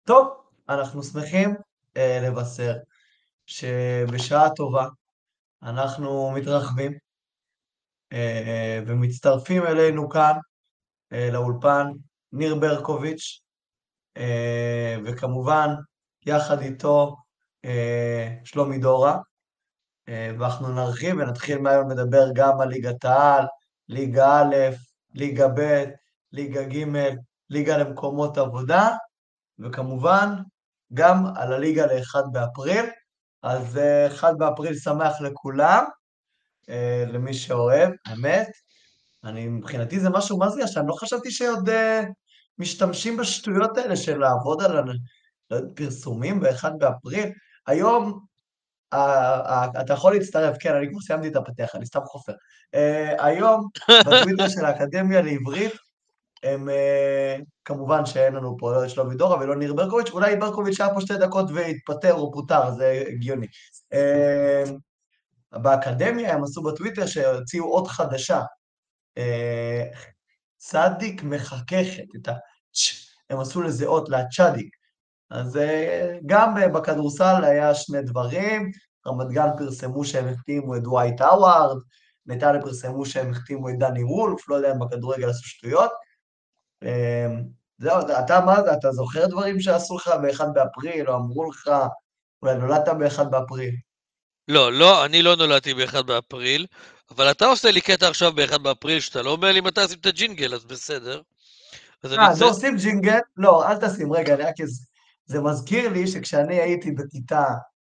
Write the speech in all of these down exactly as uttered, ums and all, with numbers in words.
טוב, אנחנו שמחים אה, לבשר שבשעה טובה אנחנו מתרחבים אה, ומצטרפים אלינו כאן אה, לאולפן ניר ברקוביץ', אה, וכמובן יחד איתו אה, שלומי דורה, אה, ואנחנו נרחיב ונתחיל מהיום לדבר גם על ליגת העל, ליגה א', ליגה ב', ליגה ג', ליגה למקומות עבודה, וכמובן גם על הליגה ל-אחד באפריל. אז אה, אחד באפריל שמח לכולם, אה, למי שאוהב, האמת. אני, מבחינתי זה משהו, מה זה ישן? לא חשבתי שעוד אה, משתמשים בשטויות האלה של לעבוד על הנ- לא יודע, פרסומים ב-אחד באפריל. היום, אה, אה, אתה יכול להצטרף, כן, אני כבר סיימתי את הפתח, אני סתם חופר. אה, היום, בטוויטר של האקדמיה לעברית, הם, אה, כמובן שאין לנו פה לא את שלומי דורה ולא ניר ברקוביץ', אולי ברקוביץ' היה פה שתי דקות והתפטר או פוטר, זה הגיוני. אה, באקדמיה הם עשו בטוויטר שהוציאו עוד חדשה, אה, צדיק מחככת, את הצ', הם עשו לזה אות, לצ'דיק. אז אה, גם אה, בכדורסל היה שני דברים, רמת גן פרסמו שהם החתימו את דווייט האווארד, נתניה פרסמו שהם החתימו את דני וולף, לא יודע אם בכדורגל עשו שטויות. אמ, זהו, אתה מה זה, אתה זוכר דברים שעשו לך ב-אחד באפריל, או אמרו לך, אולי נולדת ב-אחד באפריל? לא, לא, אני לא נולדתי ב-אחד באפריל, אבל אתה עושה לי קטע עכשיו ב-אחד באפריל, שאתה לא אומר לי מתי עושים את הג'ינגל, אז בסדר. אז אני אה, זה צריך... עושים ג'ינגל? לא, אל תשים, רגע, אני רק אז... זה מזכיר לי שכשאני הייתי בכיתה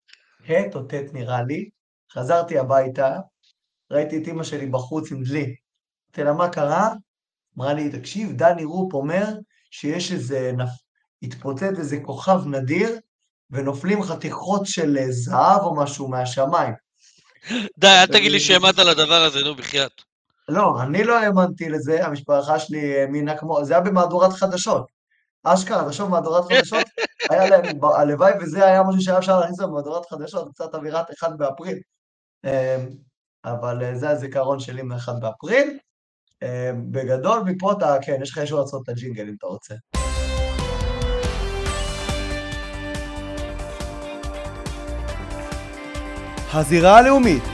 ה' או ט' נראה לי, חזרתי הביתה, ראיתי את אמא שלי בחוץ עם דלי. אמרתי לה, מה קרה? אמרה לי, תקשיב, דני רופ אומר שיש איזה, נפ... התפוצץ איזה כוכב נדיר, ונופלים חתיכות של אה, זהב או משהו מהשמיים. די, אל תגיד לי שהאמנת על הדבר הזה, נו, בחייאת. לא, אני לא האמנתי לזה, המשפחה שלי האמינה כמו, זה היה במהדורת חדשות. אשכרה, תחשוב, מהדורת חדשות, היה להם, ב- הלוואי וזה היה משהו שהיה אפשר להכניס במהדורת חדשות, קצת אווירת אחד באפריל. אמ, אבל אה, זה הזיכרון שלי מ-אחד באפריל. אמ, בגדול, מפה אתה, כן, יש לך אישור לעשות את הג'ינגל אם אתה רוצה. הזירה הלאומית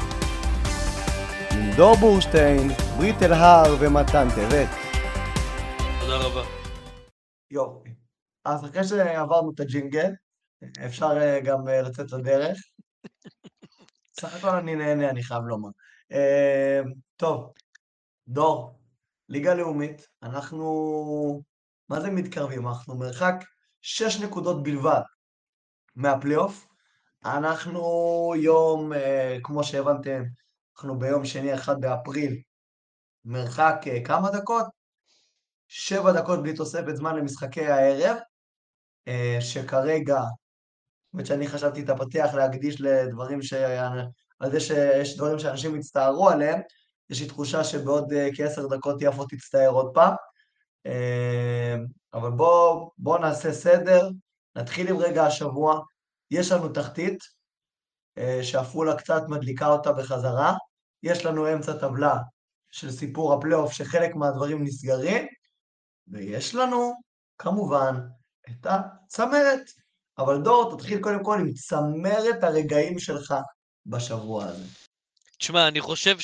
עם דור בורשטיין, ברית אלהר ומתן טבת. תודה רבה. יופי. אז אחרי שעברנו את הג'ינגל, אפשר אה, גם אה, לצאת לדרך. סך הכל אני נהנה, אני חייב לומר. אמ, טוב, דור, ליגה לאומית, אנחנו, מה זה מתקרבים? אנחנו מרחק שש נקודות בלבד מהפלייאוף. אנחנו יום, אה, כמו שהבנתם, אנחנו ביום שני אחד באפריל, מרחק אה, כמה דקות? שבע דקות בלי תוספת זמן למשחקי הערב, אה, שכרגע, באמת שאני חשבתי את הפתיח להקדיש לדברים ש... על זה שיש דברים שאנשים יצטערו עליהם, יש לי תחושה שבעוד אה, כעשר דקות יפו תצטער עוד פעם. אה, אבל בואו בוא נעשה סדר, נתחיל עם רגע השבוע. יש לנו תחתית, אה, שעפולה קצת מדליקה אותה בחזרה, יש לנו אמצע טבלה של סיפור הפלייאוף שחלק מהדברים נסגרים, ויש לנו כמובן את הצמרת. אבל דור, תתחיל קודם כל עם צמרת הרגעים שלך בשבוע הזה. תשמע, אני חושב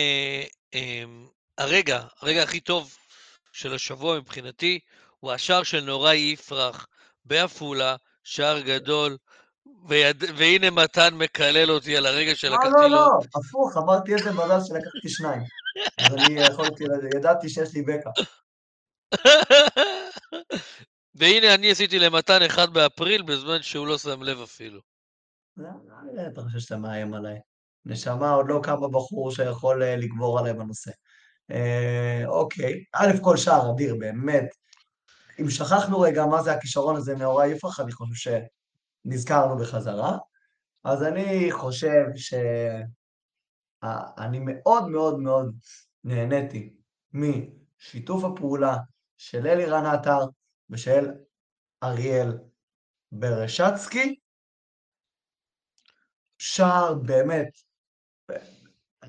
שהרגע, הרגע הכי טוב של השבוע מבחינתי, הוא השער של נוראי יפרח בעפולה, שער גדול, ויד... והנה מתן מקלל אותי על הרגע לא, לא, שלקחתי לו. לא, הפוך, אמרתי איזה מזל שלקחתי שניים. אז אני יכולתי, ידעתי שיש לי בקע. והנה אני עשיתי למתן אחד באפריל בזמן שהוא לא שם לב אפילו. אתה חושב שאתה מאיים עליי. נשמה, עוד לא קם בחור שיכול אה, לגבור עליי בנושא. אה, אוקיי, א' כל שער אדיר, באמת. אם שכחנו רגע מה זה הכישרון הזה מאורי יפרח, אני חושב שנזכרנו בחזרה. אז אני חושב שאני מאוד מאוד מאוד נהניתי משיתוף הפעולה של אלירן עטר ושל אריאל ברשצקי. שער באמת,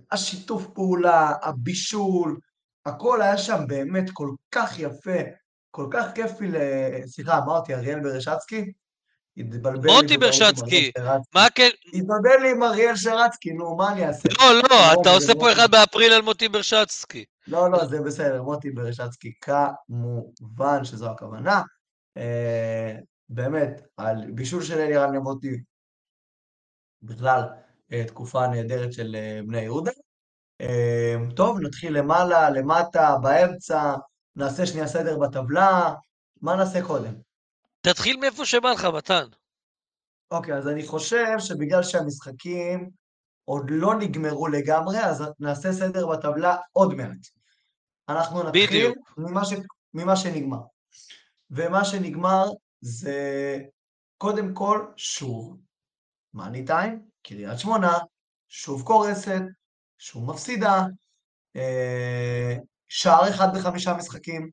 השיתוף פעולה, הבישול, הכל היה שם באמת כל כך יפה, כל כך כיף לי ל... סליחה, אמרתי, אריאל ברשצקי? התבלבל לי מוטי בטעות עם אריאל ברשצקי, שרצקי. מה כן? התבלבל לי עם אריאל שרצקי, נו, מה אני אעשה? לא, לא, לא, אתה זה עושה פה מוטי. אחד באפריל על מוטי ברשצקי. לא, לא, זה בסדר, מוטי ברשצקי, כמובן שזו הכוונה. אה, באמת, על בישול של אלירן למוטי, בכלל, אה, תקופה נהדרת של אה, בני יהודה. אה, טוב, נתחיל למעלה, למטה, באמצע, נעשה שנייה סדר בטבלה. מה נעשה קודם? תתחיל מאיפה שבא לך, מתן. אוקיי, אז אני חושב שבגלל שהמשחקים עוד לא נגמרו לגמרי, אז נעשה סדר בטבלה עוד מעט. אנחנו נתחיל בדיוק. ממה, ש... ממה שנגמר. ומה שנגמר זה קודם כל שוב מאני טיים, קריית שמונה, שוב קורסת, שוב מפסידה, אה, שער אחד בחמישה משחקים,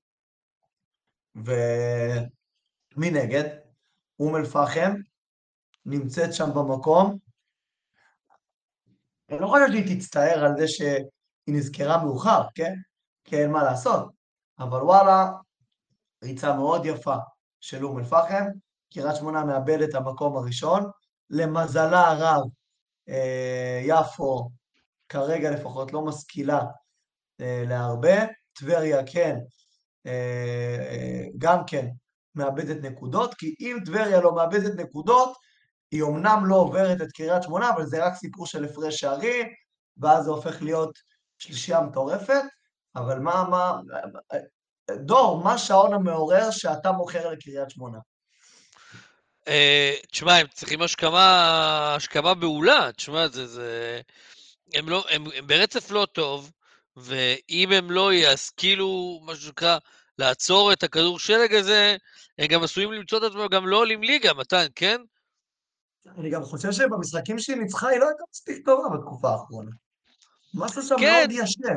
ומנגד, אום אל-פחם נמצאת שם במקום. אני לא חושב שהיא תצטער על זה שהיא נזכרה מאוחר, כן? כי אין מה לעשות. אבל וואלה, ריצה מאוד יפה של אום אל-פחם, קריית שמונה מאבד את המקום הראשון, למזלה הרב, אה, יפו כרגע לפחות לא משכילה אה, להרבה, טבריה כן, אה, אה, גם כן מאבדת נקודות, כי אם טבריה לא מאבדת נקודות, היא אומנם לא עוברת את קריית שמונה, אבל זה רק סיפור של הפרש שערים, ואז זה הופך להיות שלישייה מטורפת, אבל מה, מה, דור, מה שעון המעורר שאתה מוכר לקריית שמונה? אה, תשמע, הם צריכים השכמה, השכמה בעולה, תשמע, זה, זה... הם, לא, הם, הם ברצף לא טוב, ואם הם לא ישכילו, מה שנקרא, לעצור את הכדור שלג הזה, הם גם עשויים למצוא את עצמם, גם לא עולים ליגה, מתן, כן? אני גם חושב שבמשחקים שהיא ניצחה היא לא הייתה מספיק טובה בתקופה האחרונה. משהו שם כן, מאוד ישן.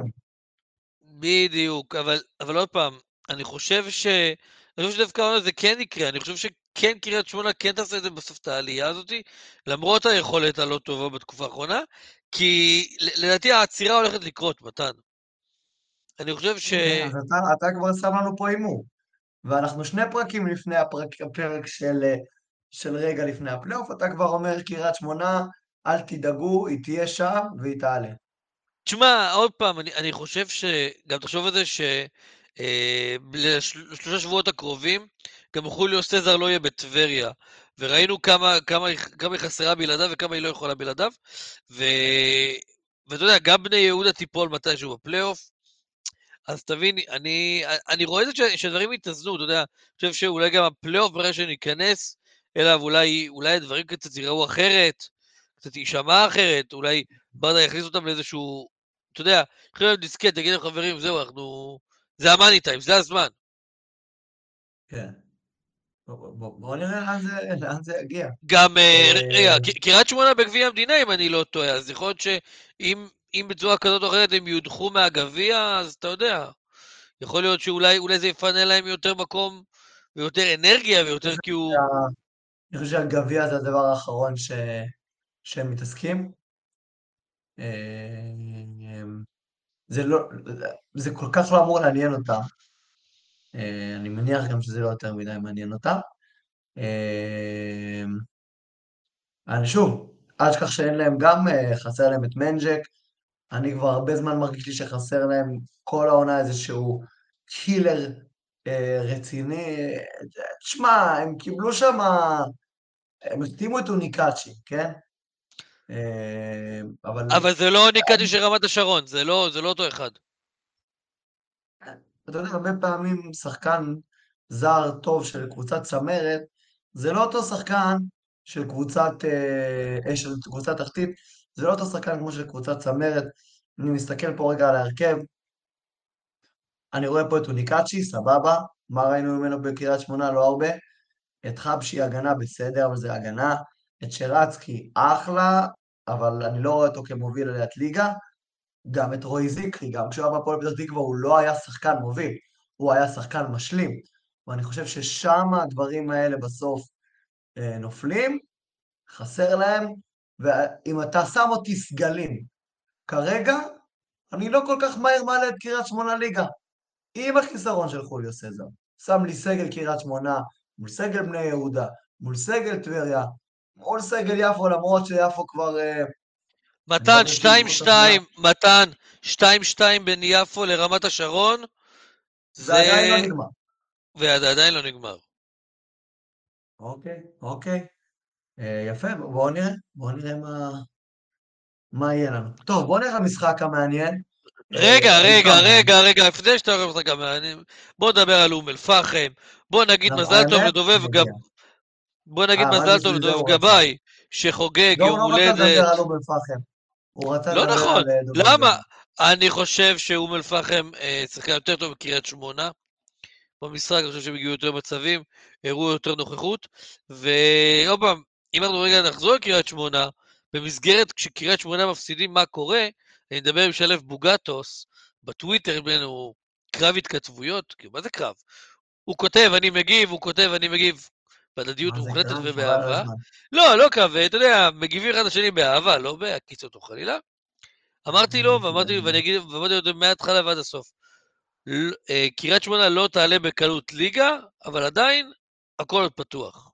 בדיוק, אבל, אבל עוד פעם, אני חושב ש... אני חושב שדווקא העונה זה כן יקרה, אני חושב שכן קריית שמונה כן תעשה את זה בסוף את העלייה הזאת, למרות היכולת הלא טובה בתקופה האחרונה, כי ל- לדעתי העצירה הולכת לקרות, מתן. אני חושב ש... אוקיי, אז אתה, אתה כבר שם לנו פה הימור. ואנחנו שני פרקים לפני הפרק, הפרק של, של רגע לפני הפלייאוף, אתה כבר אומר קריית שמונה, אל תדאגו, היא תהיה שם והיא תעלה. תשמע, עוד פעם, אני, אני חושב ש... גם תחשוב על זה ש... אה, לשלושה שבועות הקרובים, גם חוליו סזר לא יהיה בטבריה, וראינו כמה, כמה, היא- כמה היא חסרה בלעדיו וכמה היא לא יכולה בלעדיו, ו... ואתה יודע, גם בני יהודה תיפול מתישהו בפלייאוף, אז תבין, אני, אני רואה את זה ש- שהדברים יתאזנו, אתה יודע, אני חושב שאולי גם הפלייאוף ברגע שניכנס אליו, אולי, אולי הדברים קצת יראו אחרת, קצת יישמע אחרת, אולי ברדה יכניס אותם לאיזשהו, אתה יודע, יכולים להיות דיסקט, תגיד להם חברים, זהו, אנחנו, זה המאני טיים, זה הזמן. כן. בוא, בוא, בוא בוא נראה לאן זה, לאן זה יגיע. גם, אה, רגע, אה, ק- קריית שמונה בגביע המדינה, אם אני לא טועה, אז יכול להיות שאם אם בצורה כזאת או אחרת הם יודחו מהגביע, אז אתה יודע, יכול להיות שאולי אולי זה יפנה להם יותר מקום, ויותר אנרגיה, אני ויותר חושב כי הוא... שה- אני חושב שהגביע זה הדבר האחרון ש... שהם מתעסקים. אה, זה לא, זה כל כך לא אמור לעניין אותם. אה, אני מניח גם שזה לא יותר מדי מעניין אותם. אה, אני שוב, אל תשכח שאין להם גם, אה, חסר להם את מנג'ק. אני כבר הרבה זמן מרגיש לי שחסר להם כל העונה איזשהו קילר אה, רציני. תשמע, הם קיבלו שם, הם החתימו את אוניקאצ'י, כן? אה, אבל אבל זה לא ניקטי של רמת השרון, זה לא, זה לא אותו אחד. אתה יודע, הרבה פעמים שחקן זר טוב של קבוצת צמרת, זה לא אותו שחקן של קבוצת, אה, אה, של קבוצת תחתית, זה לא אותו שחקן כמו של קבוצת צמרת. אני מסתכל פה רגע על ההרכב, אני רואה פה את אוניקאצ'י, סבבה, מה ראינו ממנו בקריית שמונה? לא הרבה. את חבשי הגנה בסדר, אבל זה הגנה. את שרצקי אחלה, אבל אני לא רואה אותו כמוביל עליית ליגה. גם את רועי זיקרי, גם כשהוא היה בהפועל פתח תקווה, הוא לא היה שחקן מוביל, הוא היה שחקן משלים. ואני חושב ששם הדברים האלה בסוף אה, נופלים, חסר להם, ואם אתה שם אותי סגלים, כרגע, אני לא כל כך מהר מעלה את קריית שמונה ליגה, עם החיסרון של חוליו סזר. שם לי סגל קריית שמונה, מול סגל בני יהודה, מול סגל טבריה, מול סגל יפו, למרות שיפו כבר... אני מתן, לא חושב שהיא שתיים כל כך גדולה. שתיים, מתן, שתיים שתיים בין יפו לרמת השרון, זה... ועדיין לא נגמר. ועדיין לא נגמר. אוקיי, אוקיי. אה, יפה, בואו נראה, בואו נראה מה, מה יהיה לנו. טוב, בואו נראה למשחק המעניין. רגע, אה, היו רגע, כמה. רגע, רגע, לפני שאתה הולך לך גם... בוא נדבר על אום אל-פחם, בוא נגיד נכון, מזל טוב האמת, לדובב גב... נגיע. בוא נגיד אה, מה מזל זה, טוב זה לדובב הוא רצה. גבאי, שחוגג לא, הוא יום לא רצה לדבר הולדת. על אום אל-פחם. הוא רצה לא לדבר נכון, על אה, דובב למה? גבאי. אני חושב שאום אל-פחם אה, שיחקה יותר טוב בקריית שמונה. במשחק, אני חושב שהם הגיעו יותר מצבים, הראו יותר נוכחות, ועוד פעם, אם אנחנו רגע נחזור לקריית שמונה, במסגרת כשקריית שמונה מפסידים מה קורה, אני מדבר עם שלף בוגטוס, בטוויטר בינינו קרב התכתבויות, כאילו, מה זה קרב? הוא כותב, אני מגיב, הוא כותב, אני מגיב, בהדדיות מה זה מוחלטת קרב? חבל על ובאהבה. הזמן. לא, לא קרב, אתה יודע, מגיבים אחד לשני באהבה, לא בהקיצות או חלילה. אמרתי לו, ואמרתי, ואני אגיד, ואמרתי לו מההתחלה ועד הסוף. קריית שמונה לא תעלה בקלות ליגה, אבל עדיין הכל עוד פתוח.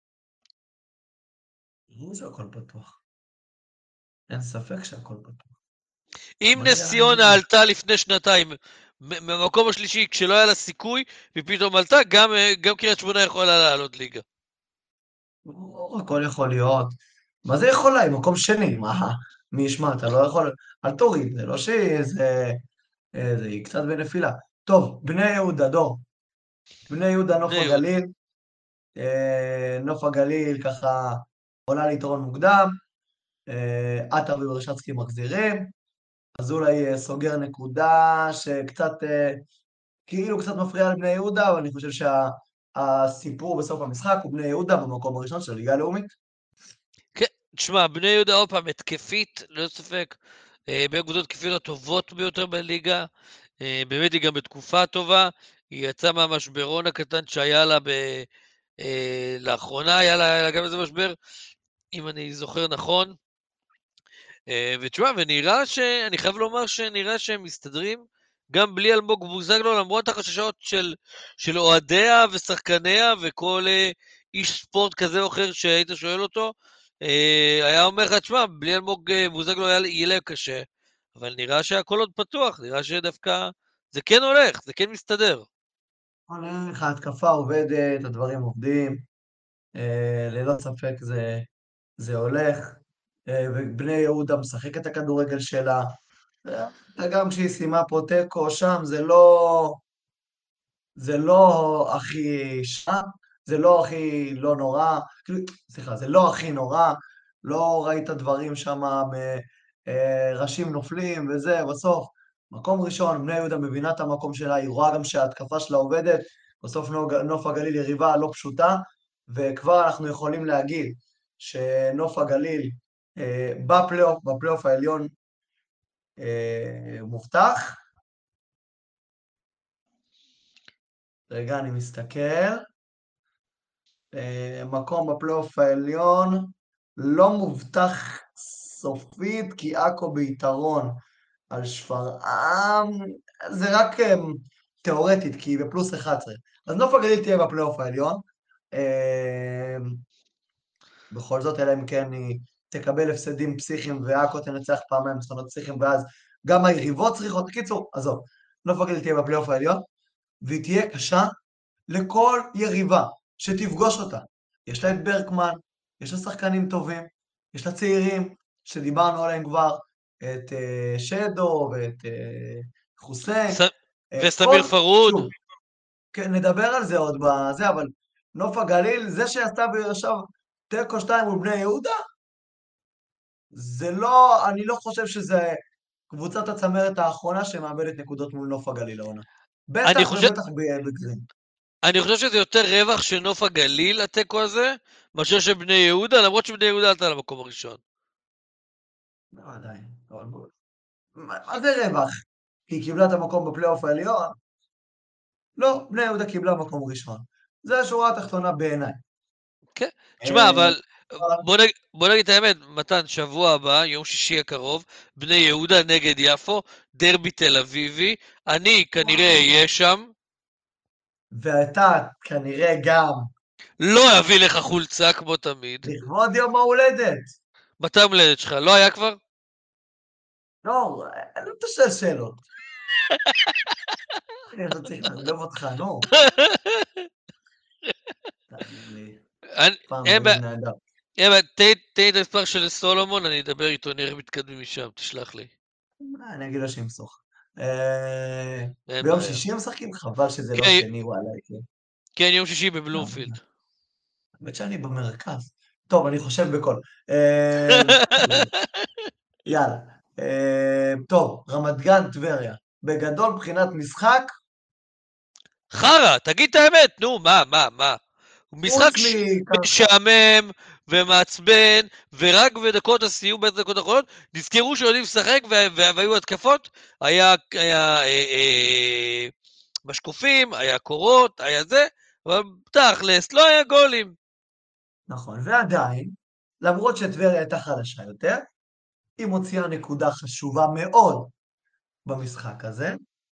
ברור שהכל פתוח. אין ספק שהכל פתוח. אם בוא נראה נס לאן זה ציונה יגיע. עלתה לפני שנתיים, במקום השלישי, כשלא היה לה סיכוי, ופתאום עלתה, גם, גם קריית שמונה יכולה לעלות ליגה. ברור, הכל יכול להיות. מה זה יכול להיות? מקום שני, מה? מי ישמע, אתה לא יכול... אל תוריד, זה לא שזה... אה, זה היא קצת בנפילה. טוב, בני יהודה, דור. בני יהודה, נוף בני יהודה. הגליל. אה, נוף הגליל ככה עולה ליתרון מוקדם. אה, עטר וברשצקי מחזירים. אזולאי אה, סוגר נקודה שקצת, אה, כאילו קצת מפריעה לבני יהודה, אבל אני חושב שהסיפור בסוף המשחק הוא בני יהודה במקום הראשון של הליגה הלאומית. כן, תשמע, בני יהודה עוד פעם התקפית, ללא ספק, אה, בין הקבוצות התקפיות הטובות ביותר בליגה, אה, באמת היא גם בתקופה טובה, היא יצאה מהמשברון הקטן שהיה לה ב... אה, לאחרונה, היה לה, היה לה גם איזה משבר, אם אני זוכר נכון, אה, ותשמע, ונראה ש... אני חייב לומר שנראה שהם מסתדרים גם בלי אלמוג בוזגלו, למרות החששות של, של אוהדיה ושחקניה וכל אה, איש ספורט כזה או אחר שהיית שואל אותו, אה, היה אומר לך, תשמע, בלי אלמוג אה, בוזגלו היה, יהיה להם קשה, אבל נראה שהכל עוד פתוח, נראה שדווקא זה כן הולך, זה כן מסתדר. עולה לך, התקפה עובדת, הדברים עובדים, אה, ללא ספק זה, זה הולך, אה, ובני יהודה משחק את הכדורגל שלה, אה, וגם כשהיא סיימה פה תיקו שם, זה לא, זה לא הכי שם, זה לא הכי לא נורא, כאילו, סליחה, זה לא הכי נורא, לא ראית דברים שם, ראשים נופלים וזה, בסוף, מקום ראשון, בני יהודה מבינה את המקום שלה, היא רואה גם שההתקפה שלה עובדת, בסוף נוף, נוף הגליל יריבה לא פשוטה, וכבר אנחנו יכולים להגיד שנוף הגליל אה, בפלייאוף, בפלייאוף העליון אה, מובטח. רגע, אני מסתכל. אה, מקום בפלייאוף העליון לא מובטח סופית, כי עכו ביתרון על שפרעם, זה רק אה, תיאורטית, כי היא בפלוס אחת עשרה. אז נוף הגליל תהיה בפלייאוף העליון. אה, בכל זאת, אלא אם כן היא תקבל הפסדים פסיכיים, ועכו תנצח פעמיים ניצחונות פסיכיים, ואז גם היריבות צריכות, קיצור, עזוב, נוף הגליל תהיה בפלייאוף העליון, והיא תהיה קשה לכל יריבה שתפגוש אותה. יש לה את ברקמן, יש לה שחקנים טובים, יש לה צעירים שדיברנו עליהם כבר, את uh, שדו ואת uh, חוסיין. ס... Uh, וסמיר פרוד. שוב, כן, נדבר על זה עוד בזה, אבל נוף הגליל, זה שעשתה עכשיו תיקו שתיים מול בני יהודה, זה לא, אני לא חושב שזה קבוצת הצמרת האחרונה שמאבדת נקודות מול נוף הגליל העונה. אני בטח חושב, ובטח בגרין. אני חושב שזה יותר רווח של נוף הגליל, התיקו הזה, מאשר של בני יהודה, למרות שבני יהודה עלתה למקום הראשון. לא, עדיין. מה מה זה רווח? כי היא קיבלה את המקום בפלייאוף העליון? לא, בני יהודה קיבלה מקום ראשון. זה השורה התחתונה בעיניי. כן, תשמע, אה, אבל בוא נגיד, בוא נגיד את האמת, מתן, שבוע הבא, יום שישי הקרוב, בני יהודה נגד יפו, דרבי תל אביבי, אני כנראה אהיה שם, ואתה כנראה גם לא אביא לך חולצה כמו תמיד. לכבוד יום ההולדת. מתי המולדת שלך? לא היה כבר? לא, אני לא תשאל שאלות. אני לא צריך לחגוב אותך, נו. תאמין לי, אני- פעם אין זה בעיה, בני אדם. אין בעיה, תן תן לי את המספר של סולומון, אני אדבר איתו, נראה מתקדמים משם, תשלח לי. אה, אני אגיד לו שימסוך. אה, אין ביום בעיה. שישי הם משחקים? חבל שזה לא כן, שני, וואלה. כן. כן, יום שישי לא, בבלומפילד. האמת שאני במרכז. טוב, אני חושב בקול. אה, יאללה. אה, טוב, רמת גן, טבריה. בגדול, מבחינת משחק, חרא, תגיד את האמת, נו, מה, מה, מה? הוא משחק חוץ ש- מככה, משעמם ומעצבן, ורק בדקות הסיום, בעשר דקות האחרונות, נזכרו שיודעים לשחק וה- וה- והיו התקפות, היה, היה אה, אה, משקופים, היה קורות, היה זה, אבל תכלס, לא היה גולים. נכון, ועדיין, למרות שטבריה הייתה חלשה יותר, היא מוציאה נקודה חשובה מאוד במשחק הזה.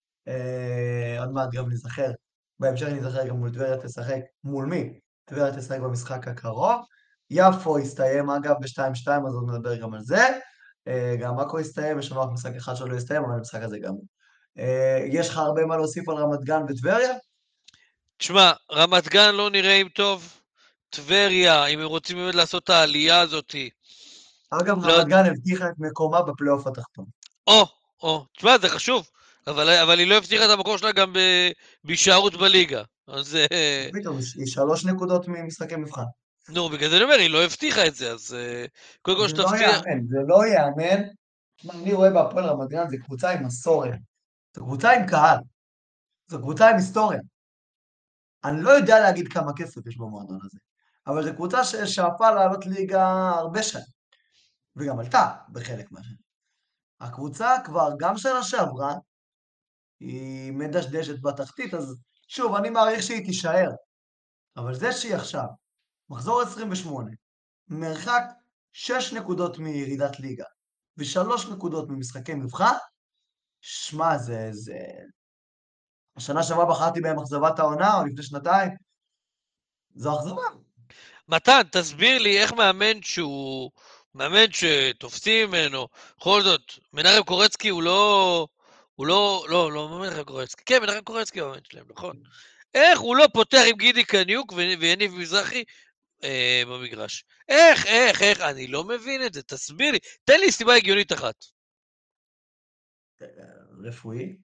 אה, עוד מעט גם נזכר, בהמשך נזכר גם מול טבריה תשחק, מול מי? טבריה תשחק במשחק הקרוב. יפו הסתיים אגב ב-שתיים שתיים, אז עוד נדבר גם על זה. אה, גם עכו הסתיים, יש לנו רק משחק אחד שלא הסתיים, אבל המשחק הזה גם. אה, יש לך הרבה מה להוסיף על רמת גן וטבריה? תשמע, רמת גן לא נראים טוב, טבריה, אם הם רוצים באמת לעשות את העלייה הזאת, אגב, לא, רמת גן הבטיחה את מקומה בפלייאוף התחתון. או, או, תשמע, זה חשוב, אבל, אבל היא לא הבטיחה את המקור שלה גם ב- בהישארות בליגה. אז אה, פתאום, היא שלוש נקודות ממשחקי מבחן. נו, בגלל זה אני אומר, היא לא הבטיחה את זה, אז אה, קודם כל זה לא שתבטיח... יאמן, זה לא יאמן. תשמע, אני רואה בהפועל רמת גן, זו קבוצה עם מסורת. זו קבוצה עם קהל. זו קבוצה עם היסטוריה. אני לא יודע להגיד כמה כסף יש במועדון הזה, אבל זו קבוצה ששאפה לעלות ליגה הרבה שנים, וגם עלתה בחלק מהשנים. הקבוצה כבר, גם שנה שעברה, היא מדשדשת בתחתית, אז שוב, אני מעריך שהיא תישאר, אבל זה שהיא עכשיו, מחזור עשרים ושמונה, מרחק שש נקודות מירידת ליגה, ושלוש נקודות ממשחקי מבחן, שמע, זה, זה... השנה שעברה בחרתי בהם אכזבת העונה, או לפני שנתיים, זו אכזבה. מתן, תסביר לי איך מאמן שהוא... מאמן שתופסים ממנו, בכל זאת, מנחם קורצקי הוא לא... הוא לא... לא, לא, לא מנחם קורצקי. כן, מנחם קורצקי הוא המאמן שלהם, נכון? איך הוא לא פותח עם גידי קניוק ו- ויניב מזרחי אה, במגרש? איך, איך, איך? אני לא מבין את זה, תסביר לי. תן לי סיבה הגיונית אחת. רפואי?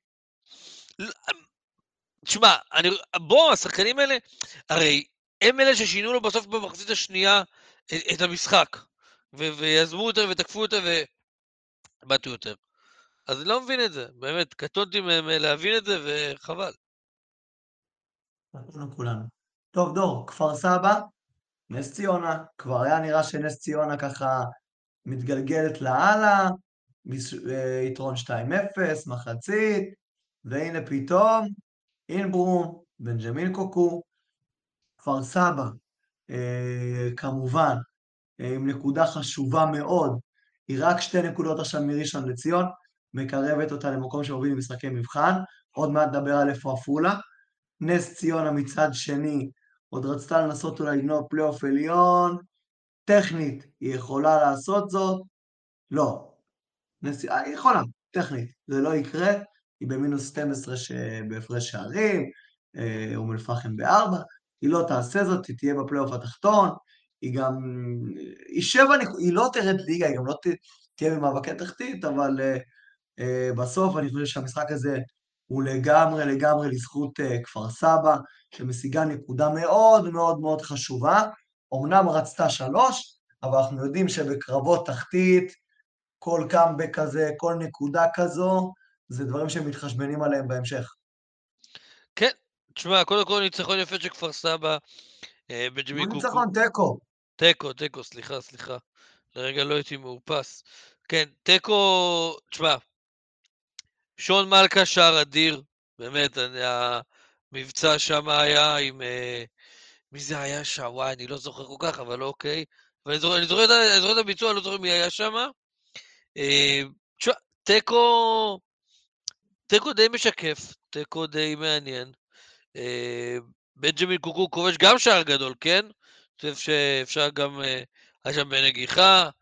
תשמע, אני, בוא, השחקנים האלה, הרי הם אלה ששינו לו בסוף במחצית השנייה את, את המשחק, ו- ויזמו יותר ותקפו יותר ובטו יותר. אז אני לא מבין את זה, באמת, קטונתי מהם להבין את זה וחבל. נתנו כולנו. טוב, דור, כפר סבא, נס ציונה, כבר היה נראה שנס ציונה ככה מתגלגלת לאללה, מש- אה, יתרון שתיים אפס, מחצית, והנה פתאום, אינברום, בנג'מין קוקו, כפר סבא, אה, כמובן, אה, עם נקודה חשובה מאוד, היא רק שתי נקודות עכשיו מראשון לציון, מקרבת אותה למקום שמוביל משחקי מבחן, עוד מעט נדבר על איפה עפולה. נס ציונה מצד שני, עוד רצתה לנסות אולי לגנוב פלייאוף עליון, טכנית היא יכולה לעשות זאת, לא, נס... היא יכולה, טכנית, זה לא יקרה, היא במינוס שתים עשרה ש... בהפרש שערים, אה, אום אל-פחם בארבע, היא לא תעשה זאת, היא תהיה בפלייאוף התחתון, היא גם, היא שבע, נק... היא לא תרד ליגה, היא גם לא ת... תהיה במאבקי תחתית, אבל אה, אה, בסוף אני חושב שהמשחק הזה הוא לגמרי לגמרי לזכות אה, כפר סבא, שמשיגה נקודה מאוד מאוד מאוד חשובה, אמנם רצתה שלוש, אבל אנחנו יודעים שבקרבות תחתית, כל קאמבק כזה, כל נקודה כזו, זה דברים שמתחשבנים עליהם בהמשך. כן, תשמע, קודם כל ניצחון יפה של כפר סבא, אה, לא בג'מי קוקו. ניצחון, תיקו. תיקו, תיקו, סליחה, סליחה. לרגע לא הייתי מאופס. כן, תיקו, תשמע, שון מלכה שער אדיר, באמת, אני, המבצע שם היה עם... אה, מי זה היה שם? וואי, אני לא זוכר כל כך, אבל אוקיי. אבל אני זוכר, אני זוכר, את ה- אני זוכר את הביצוע, אני לא זוכר מי היה שם. אה, תשמע, תיקו, תיקו די משקף, תיקו די מעניין. בנג'מין קוקו כובש גם שער גדול, כן? אני חושב שאפשר גם, היה שם בנגיחה.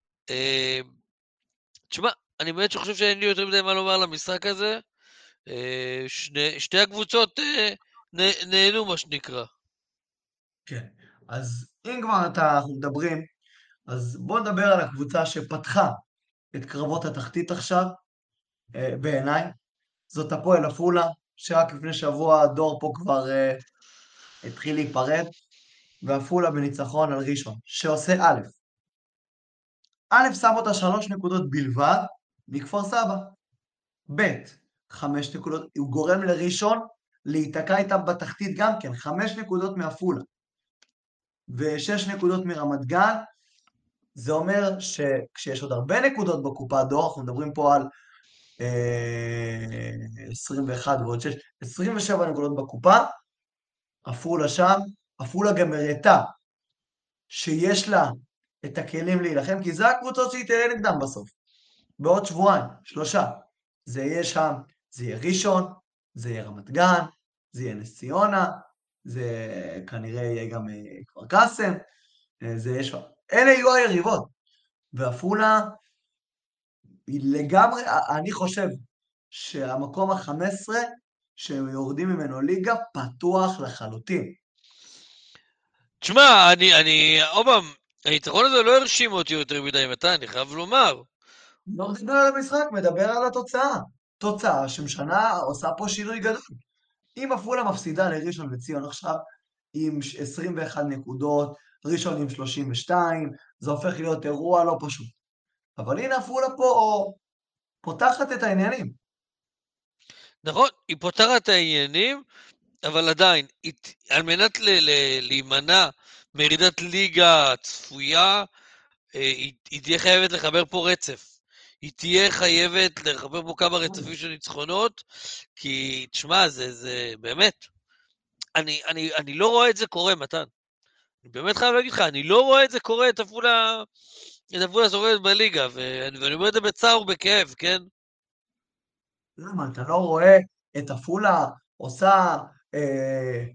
תשמע, אני באמת שחושב שאין לי יותר מדי מה לומר למשחק הזה. שני, שתי הקבוצות נהנו, מה שנקרא. כן, אז אם כבר אתה, אנחנו מדברים, אז בואו נדבר על הקבוצה שפתחה את קרבות התחתית עכשיו, בעיניי. זאת הפועל עפולה, שרק לפני שבוע הדור פה כבר uh, התחיל להיפרד, ועפולה בניצחון על ראשון, שעושה א', א' שם אותה שלוש נקודות בלבד מכפר סבא, ב', חמש נקודות, הוא גורם לראשון להיתקע איתם בתחתית גם כן, חמש נקודות מעפולה, ושש נקודות מרמת גן. זה אומר שכשיש עוד הרבה נקודות בקופה דור, אנחנו מדברים פה על אה, עשרים ואחת ועוד שש, עשרים ושבע נקודות בקופה, עפולה שם, עפולה גם הראתה שיש לה את הכלים להילחם, כי זה הקבוצות שהיא תהיה נגדם בסוף. בעוד שבועיים, שלושה. זה יהיה שם, זה יהיה ראשון, זה יהיה רמת גן, זה יהיה נס ציונה, זה כנראה יהיה גם כפר קאסם, זה יהיה שם. אלה יהיו היריבות. ועפולה היא לגמרי, אני חושב שהמקום ה-חמש עשרה שהם יורדים ממנו ליגה פתוח לחלוטין. תשמע, אני, אני, אובם, היתרון הזה לא הרשים אותי יותר מדי מתי, אני חייב לומר. לא מדבר על המשחק, מדבר על התוצאה. תוצאה שמשנה, עושה פה שינוי גדול. אם עפולה מפסידה לראשון לציון עכשיו, עם עשרים ואחת נקודות, ראשון עם שלושים ושתיים, זה הופך להיות אירוע לא פשוט. אבל הנה עפולה פה פותחת את העניינים. נכון, היא פותחת את העניינים, אבל עדיין, על מנת להימנע מירידת ליגה צפויה, היא, היא תהיה חייבת לחבר פה רצף. היא תהיה חייבת לחבר פה כמה רצפים של ניצחונות, כי, תשמע, זה, זה באמת, אני, אני, אני לא רואה את זה קורה, מתן. אני באמת חייב להגיד לך, אני לא רואה את זה קורה, את עפולה, את עפולה זורדת בליגה, ואני, ואני אומר את זה בצער ובכאב, כן? למה, אתה לא רואה את עפולה עושה אה,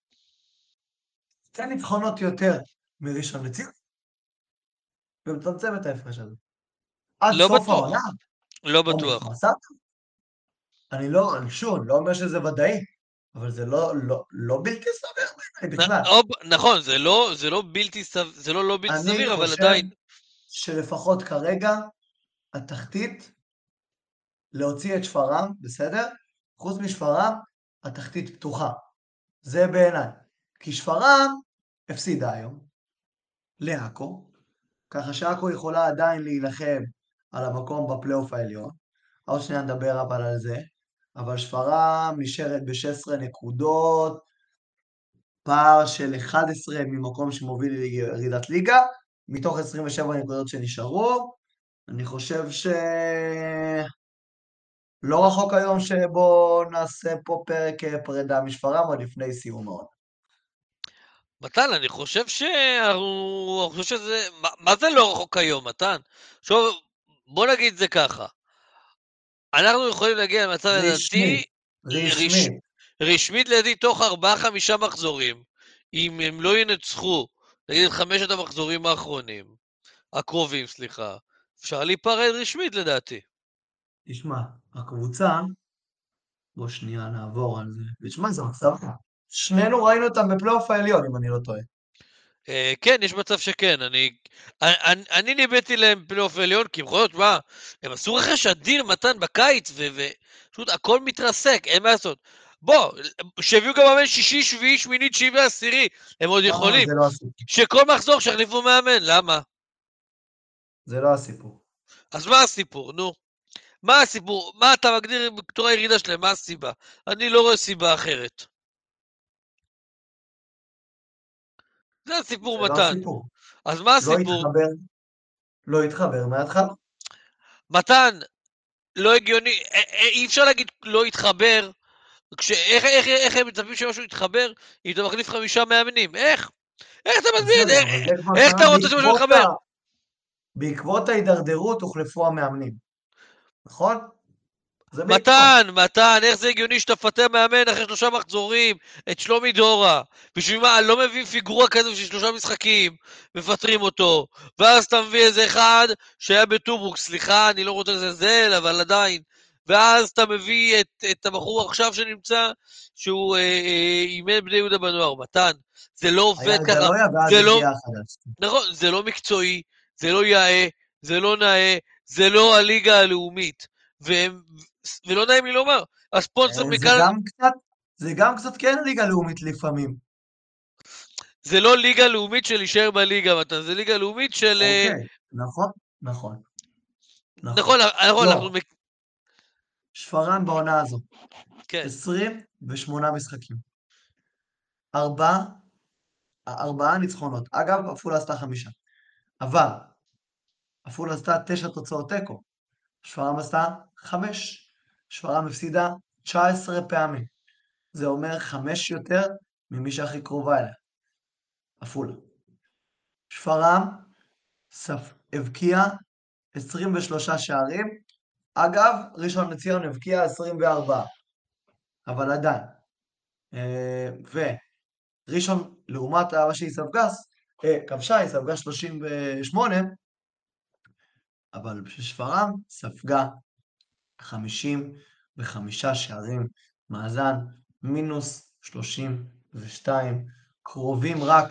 שתי ניצחונות יותר מראשון לציון? ומצמצם את ההפרש הזה. עד לא סוף בטוח, העונה, לא או בטוח. מכפר סבא. אני לא, שוב, לא אומר שזה ודאי, אבל זה לא, לא, לא בלתי סביר בעיניי בכלל. נכון, זה לא, זה לא בלתי סביר, זה לא לא בלתי סביר, אבל עדיין. אני חושב שלפחות כרגע, התחתית, להוציא את שפרעם, בסדר? חוץ משפרעם, התחתית פתוחה. זה בעיניי. כי שפרעם הפסידה היום לעכו, ככה שעכו יכולה עדיין להילחם על המקום בפלייאוף העליון. עוד שניה נדבר אבל על זה. אבל שפרעם נשארת ב-שש עשרה נקודות, פער של אחת עשרה ממקום שמוביל לירידת ליגה, מתוך עשרים ושבע נקודות שנשארו. אני חושב ש... לא רחוק היום שבו נעשה פה פרק פרידה משפרעם עוד לפני סיום העונה. מתן, אני חושב שאנחנו, אני חושב שזה, מה, מה זה לא רחוק היום, מתן? עכשיו, בוא נגיד זה ככה. אנחנו יכולים להגיע למצב לדעתי, רשמית. רשמית לדעתי תוך ארבעה חמישה מחזורים, אם הם לא ינצחו, נגיד את חמשת המחזורים האחרונים, הקרובים, סליחה, אפשר להיפרד רשמית לדעתי. תשמע, הקבוצה, בוא שנייה נעבור על זה, תשמע, זה מצב, שנינו ראינו אותם בפלייאוף העליון, אם אני לא טועה. כן, יש מצב שכן, אני, אני, אני ניבאתי להם פלייאוף עליון, כי בכל זאת, מה, הם עשו רכש אדיר מתן בקיץ, ופשוט הכל מתרסק, אין מה לעשות. בוא, שהביאו גם מאמן שישי, שביעי, שמיני, תשיעי ועשירי, הם עוד יכולים. זה לא הסיפור. שכל מחזור שיחליפו מאמן, למה? זה לא הסיפור. אז מה הסיפור, נו? מה הסיפור? מה אתה מגדיר בתור הירידה שלהם? מה הסיבה? אני לא רואה סיבה אחרת. זה הסיפור מתן. זה לא הסיפור. אז מה הסיפור? לא התחבר, לא התחבר מההתחלה. מתן, לא הגיוני, אי אפשר להגיד לא התחבר, איך, איך, איך הם מצפים שמשהו יתחבר אם אתה מחליף חמישה מאמנים? איך? איך אתה מבין? איך, איך אתה רוצה שמשהו יתחבר? בעקבות ההידרדרות הוחלפו המאמנים, נכון? זה בעיקרון. מתן, מתן, איך זה הגיוני שאתה מפטר מאמן אחרי שלושה מחזורים את שלומי דורה? בשביל מה, אני לא מבין פיגורה כזו של שלושה משחקים, מפטרים אותו, ואז אתה מביא איזה אחד שהיה בטוברוק, סליחה, אני לא רוצה לזלזל, אבל עדיין, ואז אתה מביא את, את הבחור עכשיו שנמצא, שהוא אה, אה, אימן בני יהודה בנוער, מתן, זה לא היה עובד ככה, גלויה ואז זה לא, הגיע החדש. נכון, זה לא מקצועי, זה לא יאה, זה לא נאה, זה לא הליגה הלאומית. והם, ולא נעים לי לומר, הספונסר אה, זה מכאן, גם קצת, זה גם קצת כן ליגה לאומית לפעמים. זה לא ליגה לאומית של להישאר בליגה, מתן, זה ליגה לאומית של... אה, אוקיי, נכון, נכון, נכון. נכון, נכון, אנחנו... לא, מק- שפרעם בעונה הזו, כן. עשרים ושמונה משחקים. ארבעה, ארבעה ניצחונות. אגב, עפולה עשתה חמישה. אבל, עפולה עשתה תשע תוצאות תיקו. שפרעם עשתה חמש. שפרעם הפסידה תשע עשרה פעמים. זה אומר חמש יותר ממי שהכי קרובה אליה. עפולה. שפרעם ספ... הבקיע עשרים ושלושה שערים. אגב, ראשון לציון הבקיע עשרים וארבע. אבל עדיין. אה, וראשון, לעומת מה שהיא ספגה, אה, כבשה, היא ספגה שלושים ושמונה, אבל בשביל שפרעם ספגה חמישים וחמישה שערים, מאזן מינוס שלושים ושתיים, קרובים רק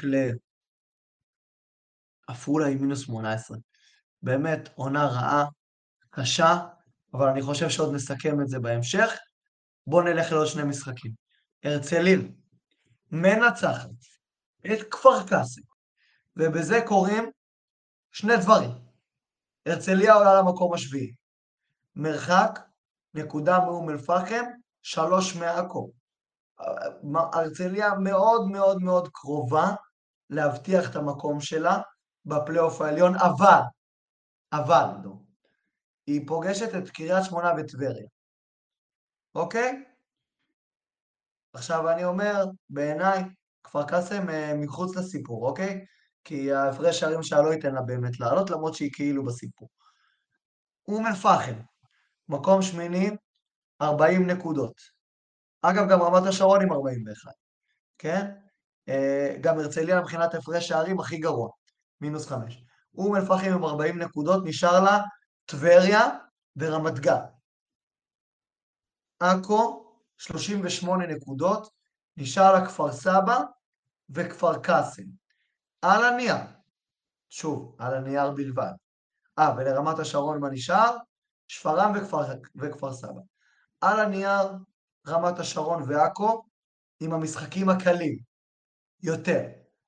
לעפולה עם מינוס שמונה עשרה. באמת עונה רעה, קשה, אבל אני חושב שעוד נסכם את זה בהמשך. בואו נלך לעוד שני משחקים. הרצליה מנצחת את כפר קאסם, ובזה קורים שני דברים. הרצליה עולה למקום השביעי. מרחק, נקודה מאום אל-פחם, שלוש מעכו. הרצליה מאוד מאוד מאוד קרובה להבטיח את המקום שלה בפלייאוף העליון, אבל, אבל, לא. היא פוגשת את קריית שמונה וטבריה. אוקיי? עכשיו אני אומר, בעיניי, כפר קאסם אה, מחוץ לסיפור, אוקיי? כי ההפרש שערים שלה לא ייתן לה באמת לעלות, למרות שהיא כאילו בסיפור. אום אל-פחם, מקום שמיני, ארבעים נקודות. אגב, גם רמת השרון עם ארבעים ואחת, כן? אה, גם הרצליה מבחינת הפרש שערים הכי גרוע, מינוס חמש. אום אל-פחם עם ארבעים נקודות, נשאר לה טבריה ורמת גן. עכו, שלושים ושמונה נקודות, נשאר לה כפר סבא וכפר קאסם. על הנייר, שוב, על הנייר בלבד. אה, ולרמת השרון מה נשאר? שפרעם וכפר, וכפר סבא. על הנייר, רמת השרון ועכו, עם המשחקים הקלים, יותר.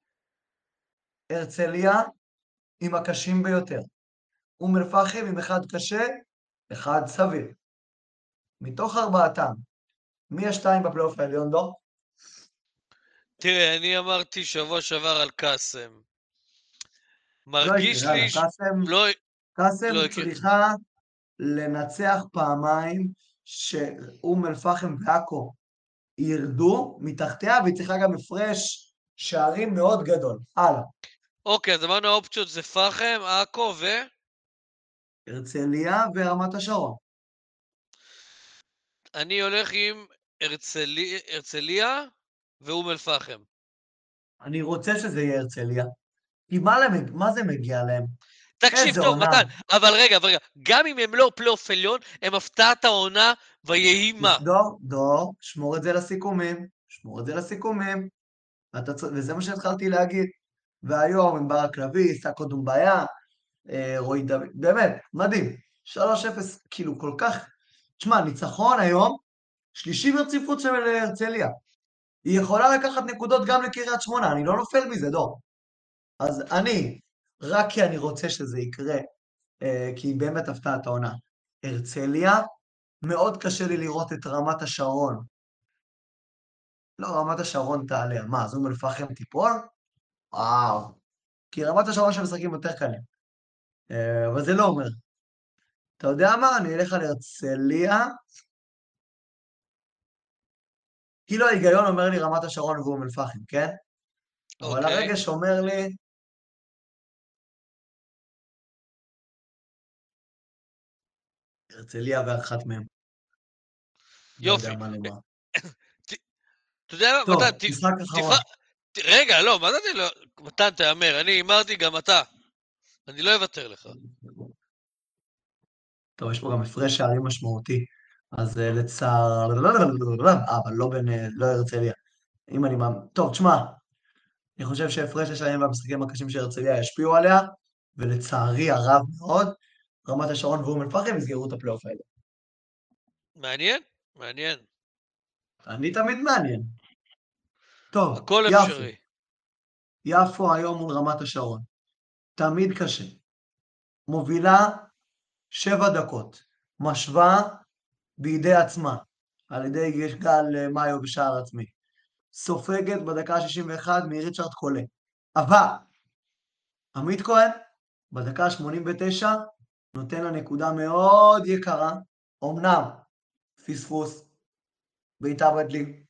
הרצליה, עם הקשים ביותר. אום אל-פחם עם אחד קשה, אחד סביר. מתוך ארבעתם, מי השתיים בפלייאוף העליון, דור? תראה, אני אמרתי שבוע שעבר על קאסם. לא מרגיש יקרה, יאללה, לי... ש... קאסם, לא, לא קאסם יקרה. צריכה לנצח פעמיים שאום אל-פחם ועכו ירדו מתחתיה, והיא צריכה גם הפרש שערים מאוד גדול. הלאה. אוקיי, אז אמרנו האופציות זה פחם, עכו ו... הרצליה ורמת השרון. אני הולך עם הרצלי... הרצליה ואום אל-פחם. אני רוצה שזה יהיה הרצליה. כי מה, להם, מה זה מגיע להם? תקשיב איזה טוב, עונה. מתן, אבל רגע, אבל רגע, גם אם הם לא פלייאוף עליון, הם הפתעת העונה ויהי מה. דור, דור, שמור את זה לסיכומים. שמור את זה לסיכומים. אתה, וזה מה שהתחלתי להגיד. והיום עם ברק לוי, סאקו דומביה, אה, רועי דוד, באמת, מדהים. שלוש אפס, כאילו כל כך... תשמע, ניצחון היום, שלישי ברציפות של הרצליה. היא יכולה לקחת נקודות גם לקריית שמונה, אני לא נופל מזה, דור. אז אני, רק כי אני רוצה שזה יקרה, אה, כי היא באמת הפתעת העונה. הרצליה, מאוד קשה לי לראות את רמת השרון. לא, רמת השרון תעלה. מה, אז אום אל-פחם תיפול? וואו. כי רמת השרון של משחקים יותר קלים. אה, אבל זה לא אומר. אתה יודע מה? אני אלך על הרצליה. כאילו ההיגיון אומר לי רמת השרון ואום אל-פחם, כן? אבל אוקיי. הרגש אומר לי, הרצליה ואחת מהם. לא יודע יופי. מה לומר. אתה יודע מה, טוב, מתן, ת- משחק אחרון. תבחר... ת- רגע, לא, מה זה אני לא... מתן, תאמר, אני הימרתי גם אתה. אני לא אוותר לך. טוב, יש פה גם הפרש שערים משמעותי, אז אה, לצער... אה, אבל לא בין... אה, לא הרצליה. אם אני מאמין... טוב, תשמע, אני חושב שהפרש השערים והמשחקים הקשים של הרצליה ישפיעו עליה, ולצערי הרב מאוד, רמת השרון ואום אל-פחם יסגרו את הפלייאוף האלה. מעניין? מעניין. אני תמיד מעניין. טוב, הכל יפו. אפשרי. יפו היום מול רמת השרון. תמיד קשה. מובילה שבע דקות. משווה בידי עצמה, על ידי גל מאיו בשער עצמי. סופגת בדקה ה-שישים ואחת מריצ'רד קולה. אבל, עמית כהן, בדקה ה-שמונים ותשע, נותן לה נקודה מאוד יקרה, אמנם פספוס, בעיטה בדלי,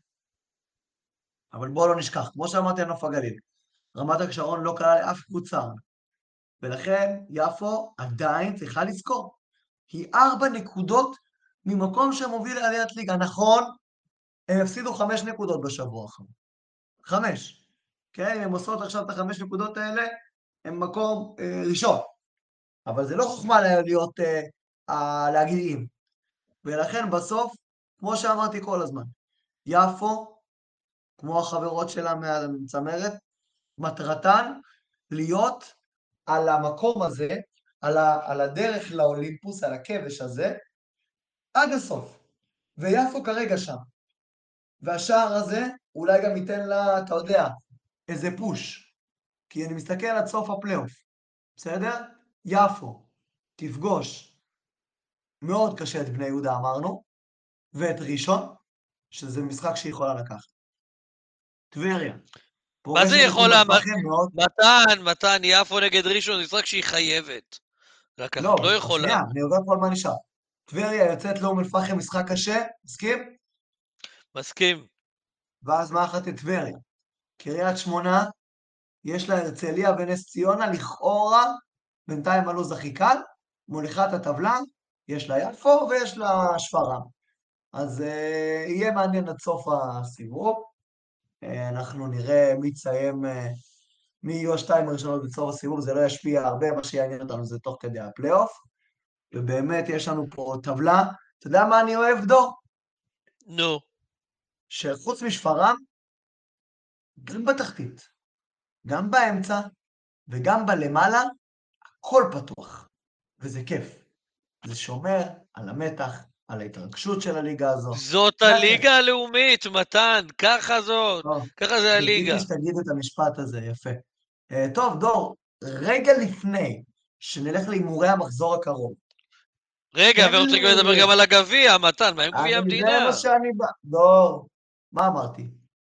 אבל בואו לא נשכח, כמו שאמרתי על נוף הגליל, רמת השרון לא קלה לאף קבוצה, ולכן יפו עדיין צריכה לזכור, היא ארבע נקודות ממקום שמוביל לעליית ליגה. נכון, הם הפסידו חמש נקודות בשבוע האחרון. חמש. כן, אם הם עושות עכשיו את החמש נקודות האלה, הם מקום אה, ראשון. אבל זה לא חוכמה להיות, אה, אה, להגיד אם. ולכן בסוף, כמו שאמרתי כל הזמן, יפו, כמו החברות שלה מהצמרת, מטרתן להיות על המקום הזה, על, ה, על הדרך לאולימפוס, על הכבש הזה, עד הסוף. ויפו כרגע שם. והשער הזה אולי גם ייתן לה, אתה יודע, איזה פוש. כי אני מסתכל עד סוף הפלייאוף. בסדר? יפו תפגוש מאוד קשה את בני יהודה, אמרנו, ואת ראשון, שזה משחק שהיא יכולה לקחת. טבריה. מה זה פוגשת את אום יכולה? אל-פחם מאוד... מתן, מתן, יפו נגד ראשון, זה משחק שהיא חייבת. לקחת, לא לא, יכולה. שנייה, אני עובר פה על מה נשאר. טבריה יוצאת לאום אל-פחם משחק קשה, מסכים? מסכים. ואז מאחת את טבריה. קריית שמונה, יש לה הרצליה ונס ציונה, לכאורה, בינתיים הלוז הכי קל, מוליכה את הטבלה, יש לה יפו ויש לה שפרעם. אז אה, יהיה מעניין עד סוף הסיבוב. אה, אנחנו נראה מי תסיים, אה, מי יהיו השתיים הראשונות בסוף הסיבוב, זה לא ישפיע הרבה, מה שיעניין אותנו זה תוך כדי הפלייאוף. ובאמת יש לנו פה טבלה, אתה יודע מה אני אוהב, דור? נו. שחוץ משפרעם, גם בתחתית, גם באמצע וגם בלמעלה, הכל פתוח, וזה כיף. זה שומר על המתח, על ההתרגשות של הליגה הזו. זאת זה הכיף. הליגה הלאומית, מתן, ככה זאת. טוב, ככה זה חיכיתי הליגה. שתגיד את המשפט הזה, יפה. Uh, טוב, דור, רגע לפני שנלך להימורי המחזור הקרוב. רגע, כן, ואני רוצה גם לדבר גם על הגביע, מתן, מה עם גביע אני, זה המדינה? מה שאני בא... דור, מה אמרתי?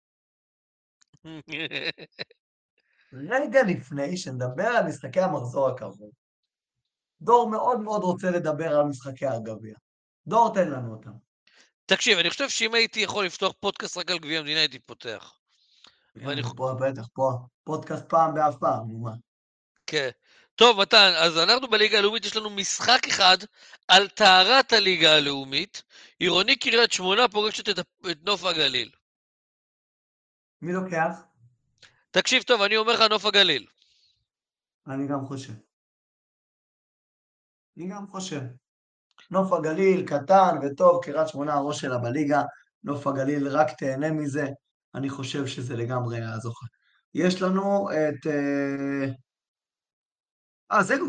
רגע לפני שנדבר על משחקי המחזור הקרוב. דור מאוד מאוד רוצה לדבר על משחקי הגביע. דור, תן לנו אותם. תקשיב, אני חושב שאם הייתי יכול לפתוח פודקאסט רק על גביע המדינה, הייתי פותח. ואני... פה, בטח, פה, פודקאסט פעם באף פעם, נו מה. כן. טוב, מתן, אז אנחנו בליגה הלאומית, יש לנו משחק אחד על טהרת הליגה הלאומית. עירוני קריית שמונה פוגשת את, את נוף הגליל. מי לוקח? תקשיב טוב, אני אומר לך נוף הגליל. אני גם חושב. אני גם חושב. נוף הגליל קטן וטוב, קריית שמונה הראש שלה בליגה, נוף הגליל רק תהנה מזה, אני חושב שזה לגמרי הזוכה. יש לנו את... אה, זהו.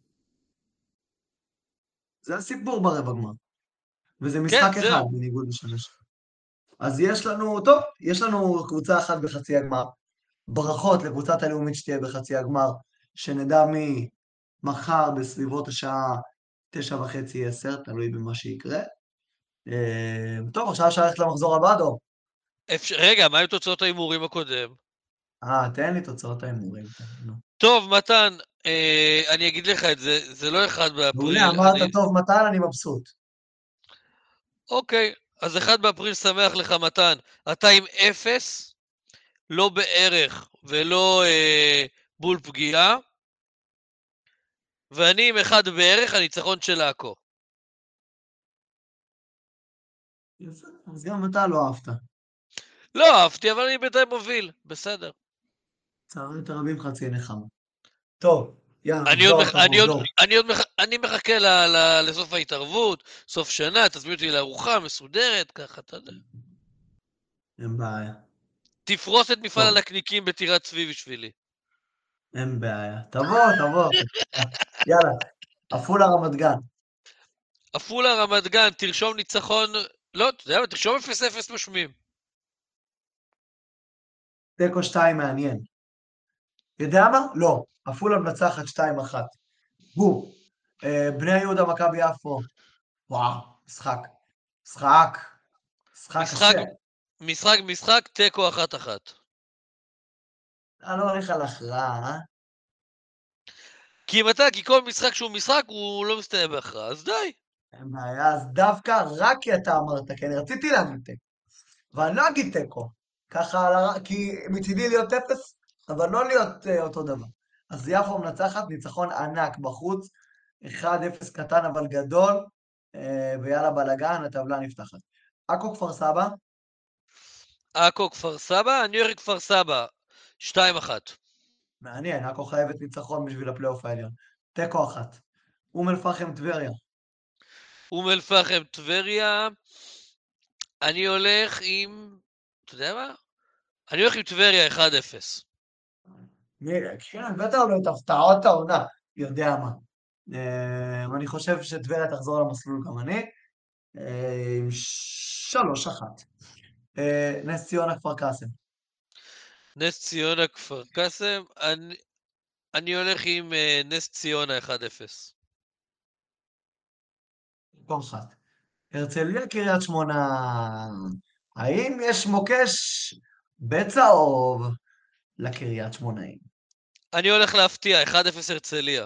זה הסיפור ברבע גמר. וזה משחק כן, אחד זהו. בניגוד לשנה שעברה. אז יש לנו, טוב, יש לנו קבוצה אחת בחצי הגמר. ברכות לקבוצת הלאומית שתהיה בחצי הגמר, שנדע מי מחר בסביבות השעה תשע וחצי עשר, תלוי במה שיקרה. טוב, עכשיו אפשר ללכת למחזור הבא, דור. אפשר... רגע, מה עם תוצאות ההימורים הקודם? אה, תן לי תוצאות ההימורים. טוב, מתן, אה, אני אגיד לך את זה, זה לא אחד באפריל. מעולה, אמרת אני... טוב מתן, אני מבסוט. אוקיי, אז אחד באפריל שמח לך, מתן. אתה עם אפס, לא בערך ולא אה, בול פגיעה, ואני עם אחד בערך, הניצחון של עכו. יפה, אז גם אתה לא אהבת. לא אהבתי, אבל אני בינתיים מוביל, בסדר. צערי רבים חצי נחמה. טוב, יאללה, אני עוד, מחזור מח- עכשיו, אני עוד, מחזור. אני עוד מח- אני מחכה ל, ל, לסוף ההתערבות, סוף שנה, תזמין אותי לארוחה מסודרת, ככה, אתה יודע. אין בעיה. תפרוס את מפעל טוב, הנקניקים בטירת צבי בשבילי. אין בעיה. תבוא, תבוא. יאללה, עפולה רמת גן. עפולה רמת גן, תרשום ניצחון, לא, אתה יודע מה, תרשום אפס אפס משמים. תיקו שתיים מעניין. יודע מה? לא. עפולה מנצחת שתיים אחת. בום. אה, בני יהודה מכבי יפו. וואו, משחק. משחק. משחק משחק, קשה. משחק, משחק, תיקו אחת אחת. אני לא הולך על הכרעה, אה? כי אם אתה, כי כל משחק שהוא משחק, הוא לא מסתיים בהכרעה, אז די. אין בעיה, אז דווקא רק כי אתה אמרת, כי אני רציתי להגיד תיקו. ואני לא אגיד תיקו. ככה, על הר- כי מצידי להיות אפס, אבל לא להיות אה, אותו דבר. אז יפו מנצחת, ניצחון ענק בחוץ, אחד אפס קטן אבל גדול, אה, ויאללה בלאגן, הטבלה נפתחת. עכו כפר סבא, עכו כפר סבא, אני הולך לכפר סבא, שתיים אחת. מעניין, עכו חייבת ניצחון בשביל הפלייאוף העליון. תיקו אחת. אום אל-פחם טבריה, אום אל-פחם, טבריה, אני הולך עם, אתה יודע מה? אני הולך עם טבריה אחד אפס. מי- כן, בטח לא את הפתעות העונה, יודע מה. אה, אני חושב שטבריה תחזור למסלול גם אני, אה, עם שלוש אחת. אה, נס ציונה כפר קאסם, נס ציונה, כפר קאסם, אני, אני הולך עם uh, נס ציונה אחד אפס. מקום אחת. הרצליה קריית שמונה, האם יש מוקש בצהוב לקריית שמונאים? אני הולך להפתיע, אחד אפס הרצליה.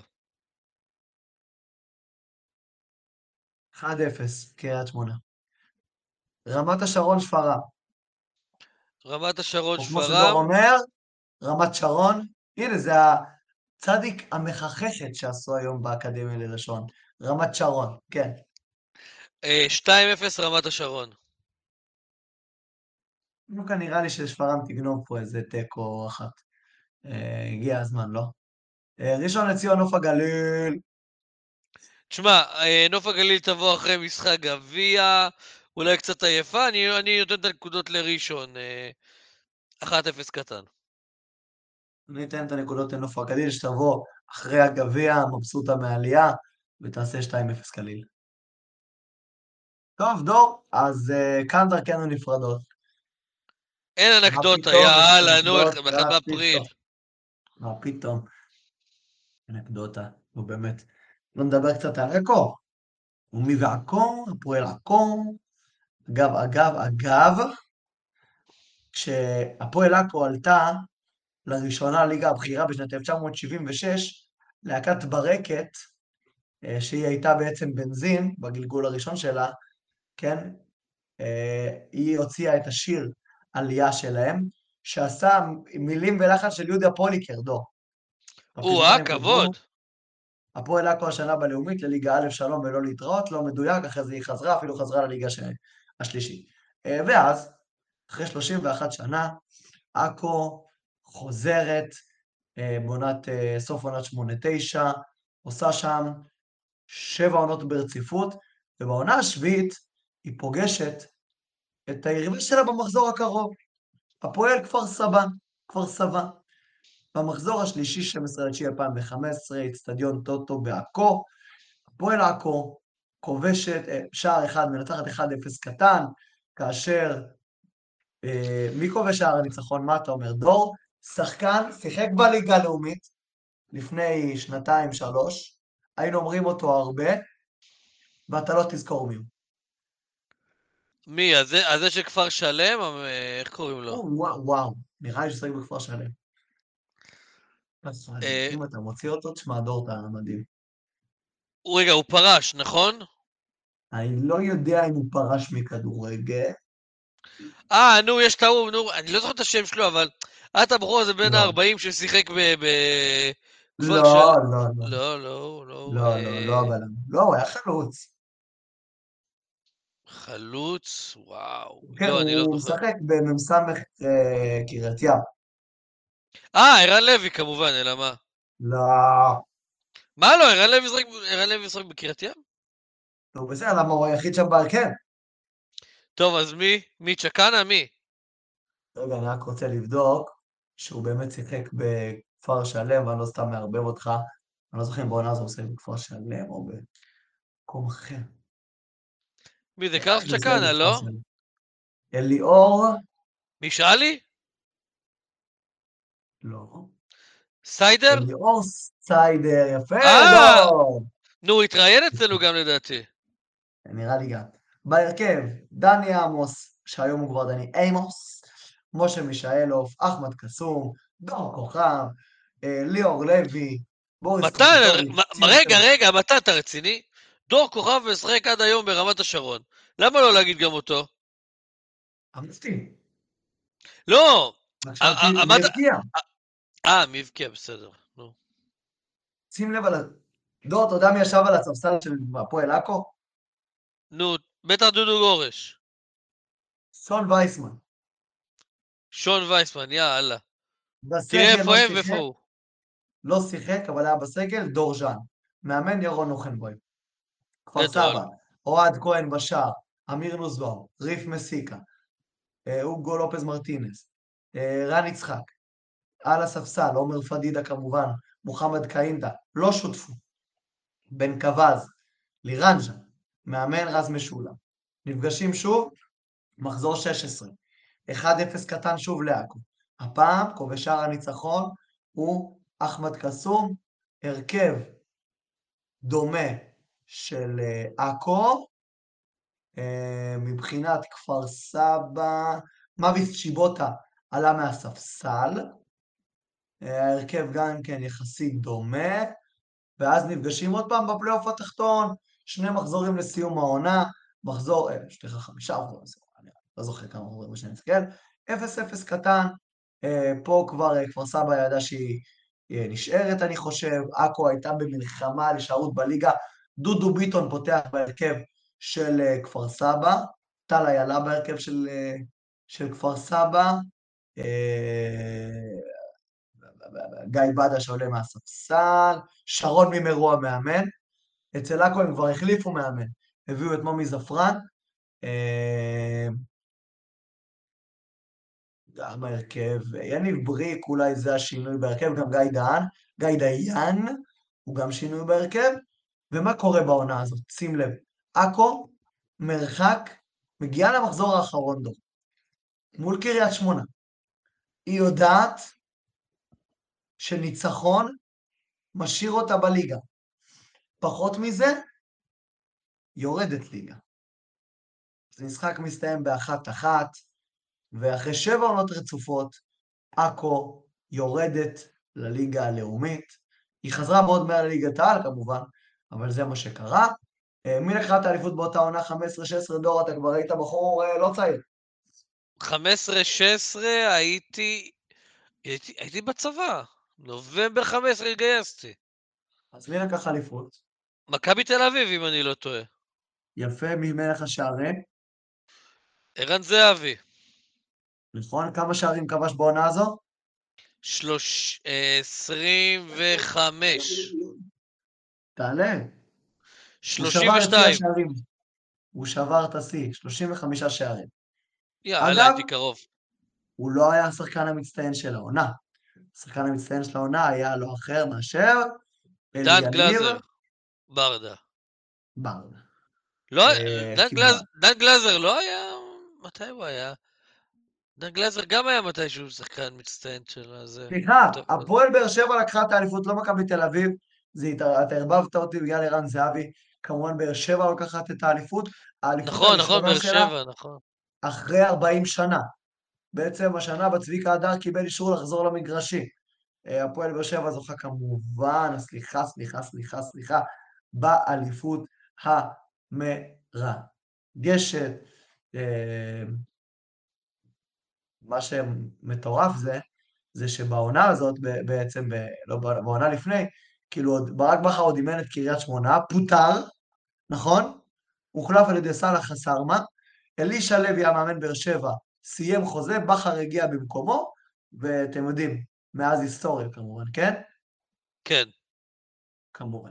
אחד אפס קריית שמונה. רמת השרון שפרעם, רמת השרון, או כמו שדור שפרעם, אומר, רמת שרון, הנה זה הצדיק המחככת שעשו היום באקדמיה ללשון, רמת שרון, כן. uh, שתיים אפס רמת השרון. דווקא נראה לי ששפרעם תגנוב פה איזה תיקו אחת. אה, הגיע הזמן, לא? אה, ראשון לציון נוף הגליל, תשמע, uh, נוף הגליל תבוא אחרי משחק גביע, אולי קצת עייפה, אני, אני נותן את הנקודות לראשון, uh, אחד אפס קטן. אני אתן את הנקודות לנוף הגליל, שתבוא אחרי הגביע, מבסוטה מהעלייה, ותעשה שתיים אפס קליל. טוב, דור, אז uh, כאן דרכנו נפרדות. אין מה אנקדוטה, פתאום יש יאללה, נו, אנקדוטה, אחד באפריל. פתאום. מה פתאום? אנקדוטה, נו באמת. לא נדבר קצת על עכו. ומי ועכו, הפועל עכו. אגב, אגב, אגב, כשהפועל עכו עלתה לראשונה ליגה הבכירה בשנת אלף תשע מאות שבעים ושש, להקת ברקת, אה, שהיא הייתה בעצם בנזין בגלגול הראשון שלה, כן? אה, היא הוציאה את השיר עלייה שלהם, שעשה מילים ולחן של יהודה פוליקר, דור. או-אה, בפזמון הם כתבו, כבוד. הפועל עכו השנה בלאומית לליגה א' שלום ולא להתראות, לא מדויק, אחרי זה היא חזרה, אפילו חזרה לליגה ש- השלישית. אה, ואז, אחרי שלושים ואחת שנה, עכו חוזרת, אה, בעונת, אה, סוף עונת שמונה תשע, עושה שם שבע עונות ברציפות, ובעונה השביעית היא פוגשת את היריבה שלה במחזור הקרוב, הפועל כפר סבא, כפר סבא. במחזור השלישי, שנים עשר לספטמבר אלפיים וחמש עשרה, אצטדיון טוטו בעכו, הפועל עכו כובשת אה, שער אחד, מנצחת אחד אפס קטן, כאשר, אה, מי כובש שער הניצחון? מה אתה אומר? דור, שחקן, שיחק בליגה הלאומית לפני שנתיים, שלוש, היינו אומרים אותו הרבה, ואתה לא תזכור מי הוא. מי, אז זה, אז זה של כפר שלם? או, אה, איך קוראים לו? או, וואו, וואו, נראה לי ששחק בכפר שלם. אז אה, אם אתה מוציא אותו, תשמע, דור, אתה מדהים. הוא, רגע, הוא פרש, נכון? אני לא יודע אם הוא פרש מכדורגל. אה, נו, יש טעות, נו, אני לא זוכר את השם שלו, אבל את הבחור הזה בין לא, ה-ארבעים ששיחק בכפר לא, של... לא, לא, לא, לא, לא, לא, לא, לא אה, הבלם. לא, הוא היה חלוץ. חלוץ, וואו. כן, לא, אני לא הוא זוכר. משחק במ"ס אה, קריית ים. אה, ערן לוי כמובן, אלא מה? לא, מה לא, ערן לוי משחק- ערן לוי משחק בקריית ים? לא בסדר, למה הוא היחיד שם בהרכב? טוב, אז מי? מי צ'קנה? מי? רגע, אני רק רוצה לבדוק שהוא באמת שיחק בכפר שלם, ואני לא סתם מערבב אותך. אני לא זוכר אם בעונה הזו הוא שיחק בכפר שלם או במקום אחר. מי זה? נראה קרלס לי שהוא שיחק צ'קנה, בכפר לא? שלם. אליאור? משאלי? לא. סיידר? אליאור סיידר, יפה, אה! דור! נו, הוא התראיין אצלנו גם לדעתי. נראה לי גם. בהרכב, דני עמוס, שהיום הוא כבר דני אימוס, משה מישאלוף, אחמד קסום, דור כוכב, אה, ליאור לוי, בוריס מתן, קופיטוביץ', מ- ציון רגע, סבע. רגע, מתן, אתה רציני? דור כוכב משחק עד היום ברמת השרון. למה לא להגיד גם אותו? אמרתי, לא! רק ע- שאלתי ע- מי עמד... הבקיע. אה, מי הבקיע, בסדר. נו. שים לב על ה... דור, אתה יודע מי ישב על הספסל של הפועל עכו? נו, בטח דודו גורש. סון וייסמן. שון וייסמן, יאללה. תראה בסגל איפה לא הם ואיפה שיחק, הוא. לא שיחק, אבל היה בסגל, דור ז'אן. מאמן ירון אוכנבוים. כפר גדול. סבא, אוהד כהן בשער, אמיר נוסבאום, ריף מסיקה, אה, אוגו לופז מרטינס, אה, רן יצחק, על הספסל, עומר פדידה כמובן, מוחמד קאינדה, לא שותפו. בן קווז, לירנג'ה, מאמן רז משולם. נפגשים שוב, מחזור שש עשרה. אחד אפס קטן שוב לעכו. הפעם, כובש שער הניצחון, הוא אחמד קסום, הרכב דומה של אה, עכו, אה, מבחינת כפר סבא, מביס צ'יבוטה עלה מהספסל, אה, ההרכב גם כן יחסית דומה, ואז נפגשים עוד פעם בפלייאוף התחתון, שני מחזורים לסיום העונה, מחזור, אה, סליחה, חמישה מחזורים לסיום העונה, אני לא זוכר כמה מחזורים בשני נסתכל, אפס אפס קטן, אה, פה כבר אה, כפר סבא ידעה שהיא אה, נשארת, אני חושב, עכו הייתה במלחמה על הישארות בליגה, דודו ביטון פותח בהרכב של אה, כפר סבא, טל איילה בהרכב של, אה, של כפר סבא, אה, גיא בדה שעולה מהספסל, שרון מימרו המאמן, אצל עכו הם כבר החליפו מאמן, הביאו את מומי זפרן, אה, גם בהרכב, יניב בריק אולי זה השינוי בהרכב, גם גיא דהן, גיא דיין הוא גם שינוי בהרכב, ומה קורה בעונה הזאת? שים לב, עכו מרחק, מגיעה למחזור האחרון דו, מול קריית שמונה, היא יודעת שניצחון משאיר אותה בליגה, פחות מזה, יורדת ליגה. אז משחק מסתיים באחת אחת, ואחרי שבע עונות רצופות, עכו יורדת לליגה הלאומית. היא חזרה מאוד מהר לליגת העל כמובן, אבל זה מה שקרה. מי לקחה את האליפות באותה עונה? חמש עשרה שש עשרה, דור, אתה כבר היית בחור לא צעיר. חמש עשרה שש עשרה הייתי... הייתי, הייתי בצבא. נובמבר חמש עשרה התגייסתי. אז מי לקח אליפות? מכבי תל אביב, אם אני לא טועה. יפה, מי מלך השערים? ערן זהבי. נכון? כמה שערים כבש בעונה הזו? שלוש... אה, עשרים וחמש. תעלה. הוא שלושים שבר את שיא ושתיים. השערים. הוא שבר את השיא, שלושים וחמישה שערים. יאללה, אגב, הייתי קרוב. הוא לא היה השחקן המצטיין של העונה. השחקן המצטיין של העונה היה לא אחר מאשר דן אליניב גלזר. ברדה. ברדה. לא, אה, דן, כמעט. גלז... דן גלזר לא היה... מתי הוא היה? דן גלזר גם היה מתישהו שחקן מצטיין של הזה. סליחה, טוב, הפועל באר שבע לקחה את האליפות, לא מכבי תל אביב, זה, אתה ערבבת אותי בגלל ערן זהבי, כמובן באר שבע לוקחת את האליפות, האליפות נכון, נכון, הראשונה באר שלה שבע, נכון. אחרי ארבעים שנה. בעצם השנה בצביקה הדר קיבל אישור לחזור למגרשי. אה, הפועל באר שבע זוכה כמובן, סליחה, סליחה, סליחה, סליחה, באליפות המרגשת. אה, מה שמטורף זה, זה שבעונה הזאת, בעצם, ב, לא בעונה לפני, כאילו ברק בכר עוד אימן את קריית שמונה, פוטר, נכון? הוחלף על ידי סאלח חסרמה, אלישע לוי המאמן באר שבע, סיים חוזה, בכר הגיע במקומו, ואתם יודעים, מאז היסטוריה כמובן, כן? כן. כמובן.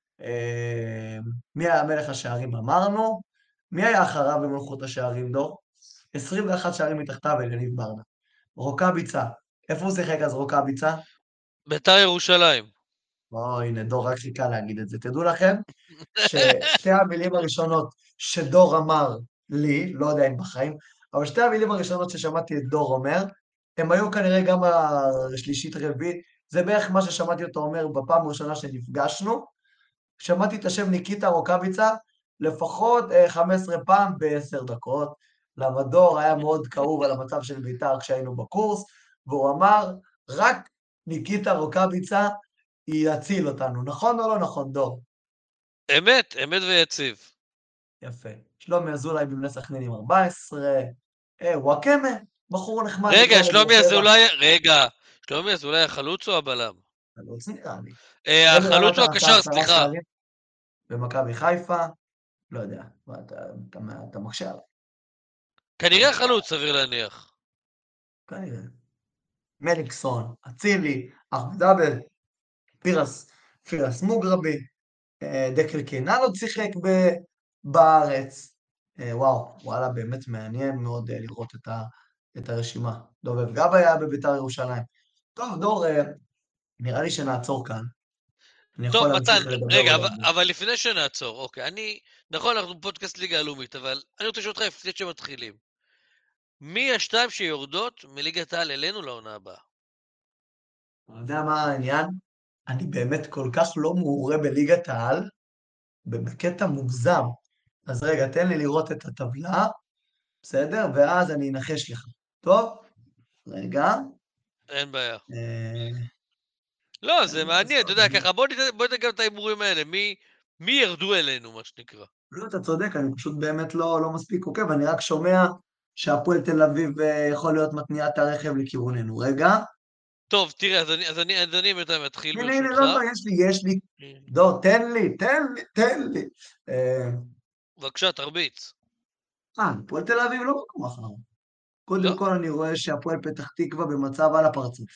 מי היה מלך השערים אמרנו? מי היה אחריו במלכות השערים, דור? עשרים ואחת שערים מתחתיו אליניב ברדה. רוקאביצה, איפה הוא שיחק אז רוקאביצה? בית"ר ירושלים. או, הנה, דור רק חיכה להגיד את זה. תדעו לכם ששתי המילים הראשונות שדור אמר לי, לא יודע אם בחיים, אבל שתי המילים הראשונות ששמעתי את דור אומר, הם היו כנראה גם השלישית רביעית, זה בערך מה ששמעתי אותו אומר בפעם הראשונה שנפגשנו, שמעתי את השם ניקיטה רוקאביצה לפחות חמש עשרה פעם בעשר דקות, למה דור היה מאוד כאוב על המצב של בית"ר כשהיינו בקורס, והוא אמר, רק ניקיטה רוקאביצה יציל אותנו, נכון או לא נכון, דור? אמת, אמת ויציב. יפה. שלומי אזולאי בבני סכנין עם ארבע עשרה, אה, וואקמה, בחור נחמד. רגע, שלומי אזולאי, רגע, שלומי אזולאי החלוץ או הבלם? חלוץ נראה לי. החלוץ או הקשר, סליחה. במכבי חיפה, לא יודע, אתה מקשה עליו. כנראה חלוץ, סביר להניח. כנראה. מליקסון, אצילי, אחמד דאבל, פירס, פירס מוגרבי, דקל קינן עוד שיחק בארץ. וואו, וואלה, באמת מעניין מאוד לראות את, ה, את הרשימה. דובב גב היה בבית"ר ירושלים. טוב, דור, נראה לי שנעצור כאן. אני טוב, יכול מתן, להמשיך לדבר. רגע, אבל, אבל לפני שנעצור, אוקיי, אני, נכון, אנחנו פודקאסט ליגה הלאומית, אבל אני רוצה לשאול אותך לפני שמתחילים. מי השתיים שיורדות מליגת העל אלינו לעונה הבאה? אתה יודע מה העניין? אני באמת כל כך לא מעורה בליגת העל, בקטע מוגזם. אז רגע, תן לי לראות את הטבלה, בסדר? ואז אני אנחש לך. טוב? רגע. אין בעיה. אה... לא, זה מעניין, אתה יודע, ככה, בוא ניתן גם את ההימורים האלה, מי, מי ירדו אלינו, מה שנקרא. לא, אתה צודק, אני פשוט באמת לא, לא מספיק עוקב, אני רק שומע שהפועל תל אביב יכול להיות מתניעה את הרכב לכיווננו. רגע. טוב, תראה, אז אני, אז אני, אז אני בינתיים מתחיל ברשותך. הנה, הנה, לא, לא, יש לי, יש לי. דור, תן לי, תן לי, תן לי. בבקשה, תרביץ. אה, הפועל תל אביב לא מקום אחרון. קודם כל אני רואה שהפועל פתח תקווה במצב על הפרצוף.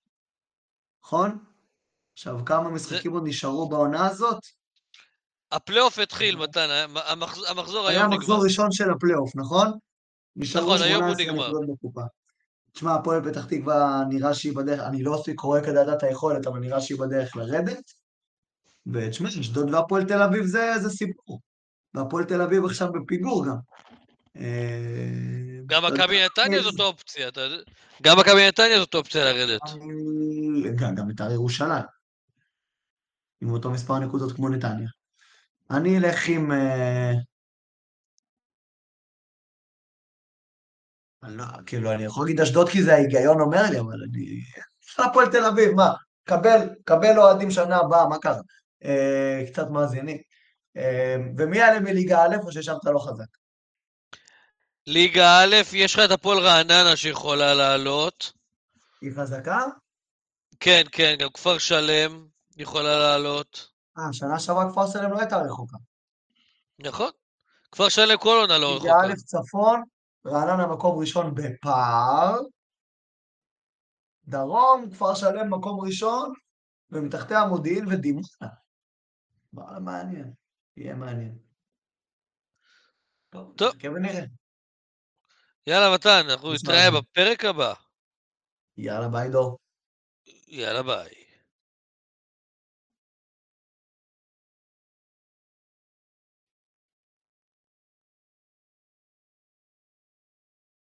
נכון? עכשיו, כמה משחקים עוד נשארו בעונה הזאת? הפלייאוף התחיל, מתן, המחזור היום נגמר. היה מחזור ראשון של הפלייאוף, נכון? נכון, היום הוא נגמר. תשמע, הפועל פתח תקווה נראה שהיא בדרך, אני לא עושה קורא כדעת היכולת, אבל נראה שהיא בדרך לרדת. ותשמע, אשדוד והפועל תל אביב זה, זה סיפור. והפועל תל אביב עכשיו בפיגור גם. גם מכבי נתניה זאת אופציה, אתה יודע? גם מכבי נתניה זאת אופציה לרדת. גם בית"ר ירושלים. עם אותו מספר נקודות כמו נתניה. אני אלך עם... לא, כאילו, אני יכול להגיד אשדוד כי זה ההיגיון אומר לי, אבל אני... הפועל תל אביב, מה? קבל, קבל אוהדים שנה הבאה, מה קרה? אה, קצת מאזינים. אה, ומי יעלה מליגה א' או ששם אתה לא חזק? ליגה א', יש לך את הפועל רעננה שיכולה לעלות. היא חזקה? כן, כן, גם כפר שלם יכולה לעלות. אה, שנה שעברה כפר שלם לא הייתה רחוקה. נכון. כפר שלם כל עונה לא רחוקה. ליגה א' צפון, רעננה מקום ראשון בפער. דרום, כפר שלם מקום ראשון, ומתחתי המודיעין ודימונה. וואלה, מעניין. יהיה מעניין. טוב, טוב. נחכה ונראה. יאללה, מתן, אנחנו נתראה בפרק הבא. יאללה, ביי דור. יאללה, ביי.